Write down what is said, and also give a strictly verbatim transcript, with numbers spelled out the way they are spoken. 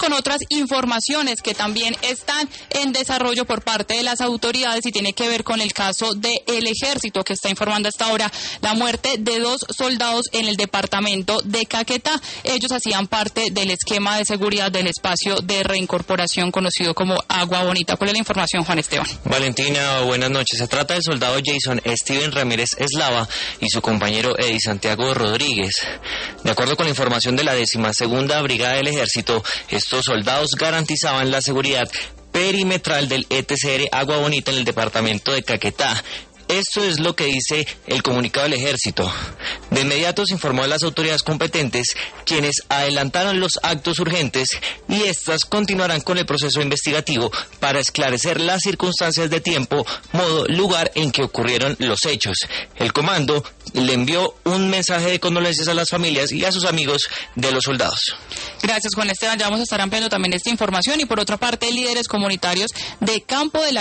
con otras informaciones que también están en desarrollo por parte de las autoridades y tiene que ver con el caso del Ejército, que está informando hasta ahora la muerte de dos soldados en el departamento de Caquetá. Ellos hacían parte del esquema de seguridad del espacio de reincorporación conocido como Agua Bonita. ¿Cuál es la información, Juan Esteban? Valentina, buenas noches. Se trata del soldado Jason Steven Ramírez Eslava y su compañero Eddie Santiago Rodríguez. De acuerdo con la información de la décima segunda Brigada del Ejército, estos soldados garantizaban la seguridad perimetral del E T C R Agua Bonita en el departamento de Caquetá. Esto es lo que dice el comunicado del Ejército. De inmediato se informó a las autoridades competentes, quienes adelantaron los actos urgentes y estas continuarán con el proceso investigativo para esclarecer las circunstancias de tiempo, modo, lugar en que ocurrieron los hechos. El comando le envió un mensaje de condolencias a las familias y a sus amigos de los soldados. Gracias, Juan Esteban. Ya vamos a estar ampliando también esta información y por otra parte, líderes comunitarios de Campo de la